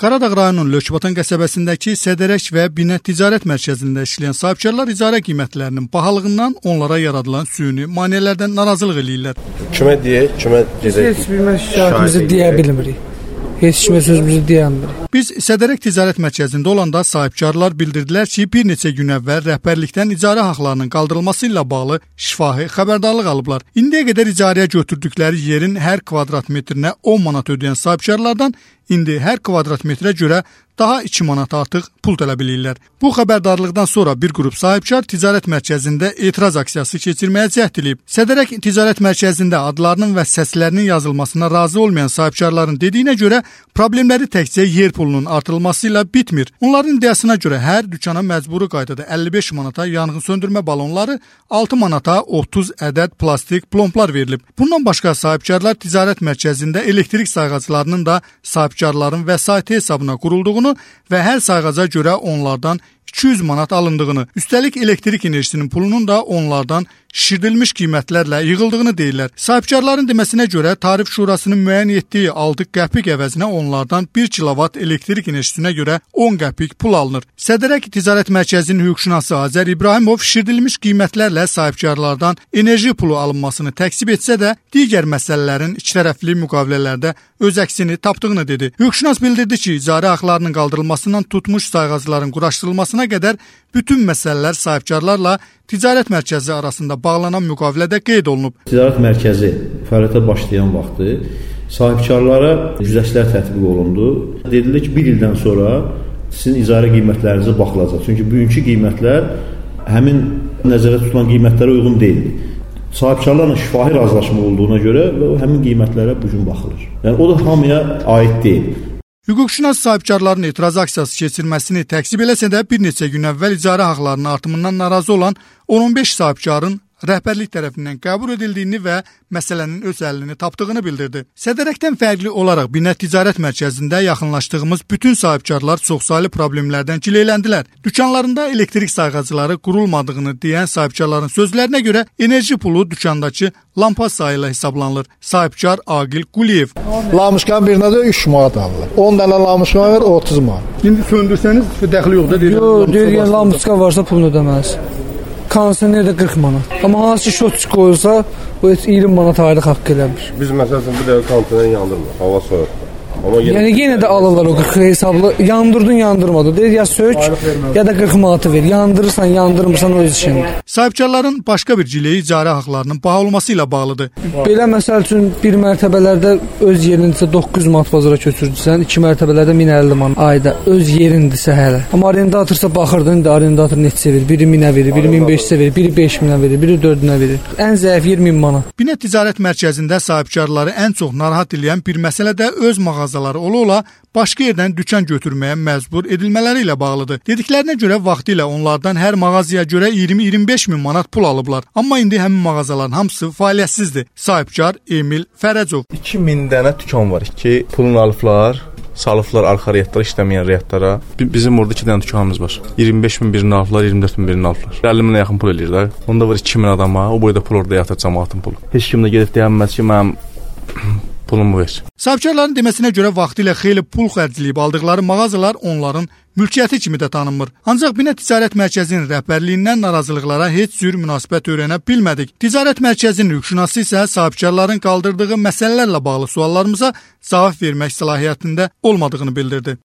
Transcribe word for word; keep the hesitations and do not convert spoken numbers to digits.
Qaradağ rayonunun Lökbatan qəsəbəsindəki Sədərək və Binət Ticarət Mərkəzində işləyən sahibkarlar icarə qiymətlərinin bahalığından onlara yaradılan süni maneələrdən narazılıq eləyirlər. Kimə deyək, kimə gedək? Heç bir şahidimizi deyə bilmirik. Heç kimə sözümüzü deyəmirik. Biz Sədərək Ticarət Mərkəzində olanda sahibkarlar bildirdilər ki, bir neçə gün əvvəl rəhbərlikdən icarə haqlarının qaldırılması ilə bağlı şifahi xəbərdarlıq alıblar. İndiyə qədər icarəyə götürdükləri yerin hər kvadrat metrinə on manat ödəyən sahibkarlardan indi hər kvadrat metrə görə daha iki manat artıq pul tələb edirlər. Bu xəbərdarlıqdan sonra bir qrup sahibkar ticarət mərkəzində etiraz aksiyası keçirməyə cəhd edib. Sədərək Ticarət Mərkəzində adlarının və səslərinin yazılmasına razı olmayan sahibkarların dediyinə görə problemləri təkcə yer pulunun artırılması ilə bitmir. Onların iddiasına görə hər dükana məcburi qaydada əlli beş manata yanğın söndürmə balonları, altı manata otuz ədəd plastik plomblar verilib. Bundan başqa sahibkarlar ticarət mərkəzində elektrik sayğaclarının da sahibkarların vəsaiti hesabına qurulduğunu və hər sayğaca görə onlardan iki yüz manat alındığını, üstəlik elektrik enerjisinin pulunun da onlardan şişirdilmiş qiymətlərlə yığıldığını deyirlər. Sahibkarların deməsinə görə Tarif Şurasının müəyyən etdiyi altı qəpik əvəzinə onlardan bir kilovat elektrik enerjisinə görə on qəpik pul alınır. Sədərək Ticarət Mərkəzinin hüquqşünası Azər İbrahimov şişirdilmiş qiymətlərlə sahibkarlardan enerji pulu alınmasını təksib etsə də, digər məsələlərin ikitərəfli müqavilələrdə öz əksini tapdığını dedi. Hüquqşünas bildirdi ki, icarə haqlarının qaldırılmasından tutmuş sayğacların quraşdırılmasına qədər bütün məsələlər sahibkarlarla ticarət mərkəzi arasında bağlanan müqavilədə qeyd olunub. Ticarət mərkəzi fəaliyyətə başlayan vaxtı sahibkarlara güzəştlər tətbiq olundu. Dedilir ki, bir ildən sonra sizin icarə qiymətlərinizə baxılacaq. Çünki bugünkü qiymətlər həmin nəzərdə tutulan qiymətlərə uyğun deyildi. Sahibkarlarla şifahi razılaşma olduğuna görə həmin qiymətlərə bugün baxılır. Yəni o da hamıya aid deyil. Hüquqşünas sahibkarların etiraz aksiyası keçirməsini təksib eləsə də bir neçə gün əvvəl icarə haqlarının artımından narazı olan on on beş sahibkarın rəhbərlik tərəfindən qəbul edildiyini və məsələnin öz həllini tapdığını bildirdi. Sədərəkdən fərqli olaraq Binət Ticarət Mərkəzində yaxınlaşdığımız bütün sahibkarlar çoxsaylı problemlərdən gileyləndilər. Dükanlarında elektrik sayğacları qurulmadığını deyən sahibkarların sözlərinə görə enerji pulu dükandakı lampa sayı ilə hesablanılır. Sahibkar Aqil Quliyev. Lamışqan birinə də üç manat alırlar. on dənə lamışqan var otuz manat. İndi söndürsəniz dəxli yoxdur deyir. Yox, deyir lamışqa varsa pulunu ödəməlisən. Kondisioner də qırx manat. Amma hansı şot qoyulsa, bu iyirmi manat aylıq haqqı eləmir. Biz məsələn bu dəqiqə kondisioner yandırmır, hava soyuq. Amma yenə yəni yenə də alırlar o qırx hesablı. Yandırdın, yandırmadın. Deyir ya sök, ya da qırx manatı ver. Yandırırsan, yandırmırsan öz işindir. Sahibkarların başqa bir cileyi icarə haqlarının baha olması ilə bağlıdır. Belə məsəl üçün bir mərtəbələrdə öz yerindirsə doqquz manat bazara köçürdüsən, iki mərtəbələrdə min əlli manat ayda öz yerindirsə hələ. Amma arendatorsa baxırdın, indi arendator neçə verir? Biri minə verir, biri min beş yüzə verir, biri beş minə verir, biri dörd minə verir. Ən zəif yer min manat. Binət Ticarət Mərkəzində sahibkarları ən çox narahat edən bir məsələ də öz mağazaları ola-ola başqa yerdən dükan götürməyə məcbur edilmələri ilə bağlıdır. Dediklərinə görə vaxtilə onlardan hər mağazaya görə iyirmi iyirmi beş min manat pul alıblar. Amma indi həmin mağazaların hamısı fəaliyyətsizdir. Sahibkar Emil Fərəcov. iki min dənə dükan var ki, pulunu alıblar, salıblar arxa reyətlərə, işləməyən reyətlərə. Bizim orada iki dənə dükanımız var. iyirmi beş min birini aldılar, iyirmi dörd min birini aldılar. əlli minə yaxın pul eləyirlər. Onda var iki min adama, o boyda pul orada yatır cəmaatın pulu. Heç kim də gedib deyəməz ki, mənim pulumu ver. Sahibkarların deməsinə görə vaxtilə xeyli pul xərcləyib aldıqları mağazalar onların mülkiyyəti kimi də tanınmır. Ancaq Binət Ticarət Mərkəzinin rəhbərliyindən narazılıqlara heç cür münasibət öyrənə bilmədik. Ticarət Mərkəzinin hüquqşünası isə sahibkarların qaldırdığı məsələlərlə bağlı suallarımıza cavab vermək səlahiyyətində olmadığını bildirdi.